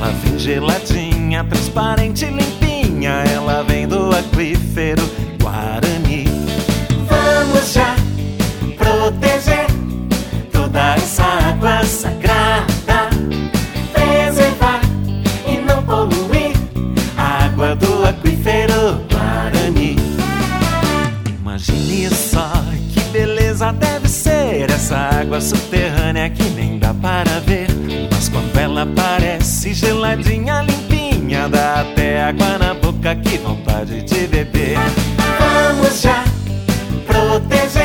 Ela vem geladinha, transparente, limpinha. Ela vem do aquífero Guarani. Vamos já proteger toda essa água sagrada, preservar e não poluir a água do aquífero Guarani. Imagine só que beleza deve ser essa água subterrânea que nem dá para ver, mas quando ela aparece geladinha, limpinha, dá até água na boca, que vontade de beber. Vamos já proteger